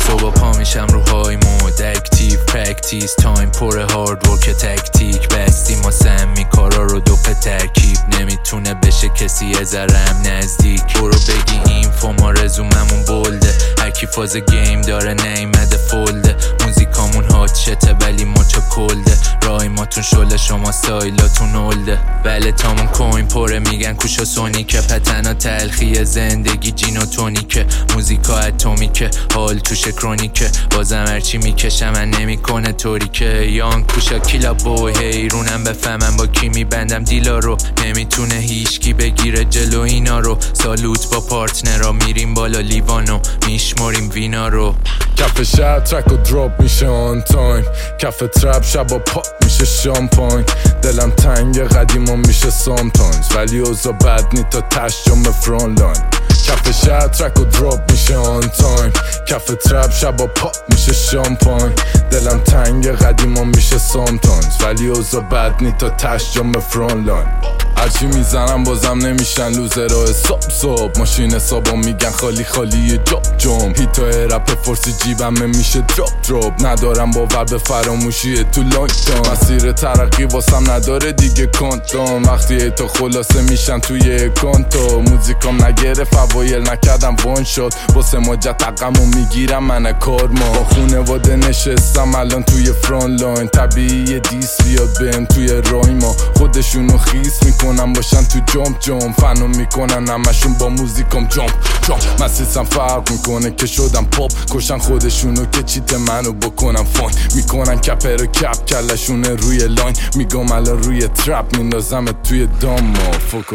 صبح پا میشم روهای مود اکتیو پرکتیس تایم پر هارد ورک تکتیک بستیم ما سمی کارا رو دو ترکیب نمیتونه بشه کسی یه ذرم نزدیک برو بگی اینفو ما رزوممون بولده هرکی فاز گیم داره نیمده فولده موزیکامون هات شته ولی مچا کلده رایماتون شله شما سایلاتون اولده بله تامون کوین پره میگن کوشا سونیکه پتنا تلخی زندگی جین و تونیکه موزیکا اتمیکه حال توش کرونیکه بازم هرچی میکشم من نمیکنه طوری که یان کوشا کیلا بوی هیرونم بفهمم با کی میبندم دیلا رو نمیتونه هیچکی بگیره جلو اینا رو سالوت با پارتنرها میریم بالا لیوانو میشماریم وینا رو کف شهر ترک و دراپ میشه آن تایم کف ترپ شبا پاپ میشه شامپاین دلم تنگ قدیما میشه سامتایمز ولی اوزا بد نی تا تش جام فران لاین کف شهر ترک و دراپ میشه آن تایم کف ترپ شبا پاپ میشه شامپاین دلم تنگ قدیما میشه سامتایمز ولی اوزا بد نی تا تش جام فران لاین هرچی میزنم بازم نمیشن لوزرها صبح ماشین حسابا میگن خالی خالی جام هیتای رپ فرسی جیبم میشه دراپ ندارم باور به فراموشی تو لانگ تام مسیر ترقی واسم نداره دیگه کانتام وقتی تو خلاصه میشن توی اکانتو موزیکام نگرفت اوایل نکردم وان شد واسه ماجت تقمو میگیرم من کارما با خونواده نشستم الان توی فران لاین طبیعی دیس بیاد بهم توی رایما خودشونو خیس میکنن باشن تو جام فنو میکنن همشون با موزیکام جامپ مسیسم فرق میکنه که شدم پاپ کشن خودشونو که چیت منو بکنم فاین میکنن کپر و کپ کلشونه روی لاین میگم الان روی ترپ میندازم توی دام فوکو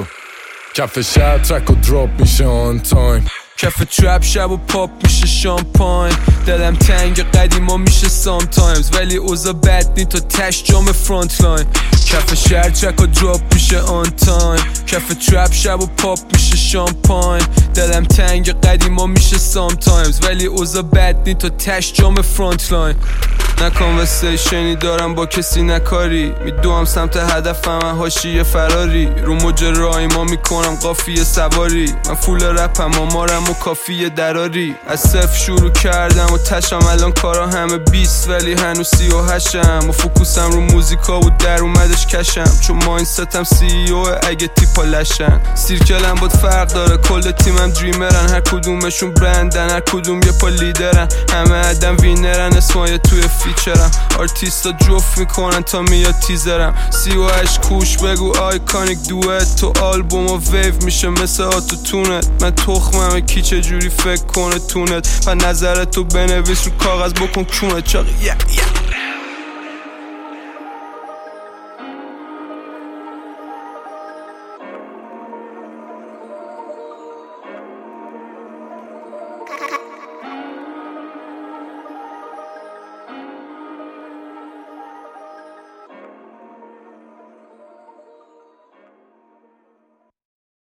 کف شهر ترک و دراپ میشه آن تایم کف ترپ شب و پاپ میشه شامپاین دلم تنگ قدیما میشه سامتایمز ولی اوزا بد نی تا تش جام فرانت لاین کف شهر ترک و دراپ میشه آن تایم کف ترپ شب و پاپ میشه شامپاین دلم تنگ قدیما میشه سامتایمز ولی اوزا بد نی تا تش جام فرانت لاین نه کانورسیشنی دارم با کسی نکاری میدوام سمت هدفم حاشیه فراری رو موج رایما میکنم قافیه سواری من فول رپم آمارم و کافیه دراری از صفر شروع کردم و تشم الان کارا همه 20 ولی هنوز 38م و فوکوسم رو موزیکا و در اومدش کشم چون ماینستم CEO اگه تیپا لشن سیرکلم بود فرق داره کل تیمم دریمرن هر کدومشون برندن هر کدوم یه پا لیدرن همه عدم وینرن اسمای توی فیچرم آرتیستا جفت میکنن تا میاد تیزرم 38 کوش بگو آیکانیک دوت تو آلبوم و ویو میشه مثل آتو تونت من تخممه کی چجوری فکر کنه تونت و نظرتو بنویس رو کاغذ بکن کونت چاقی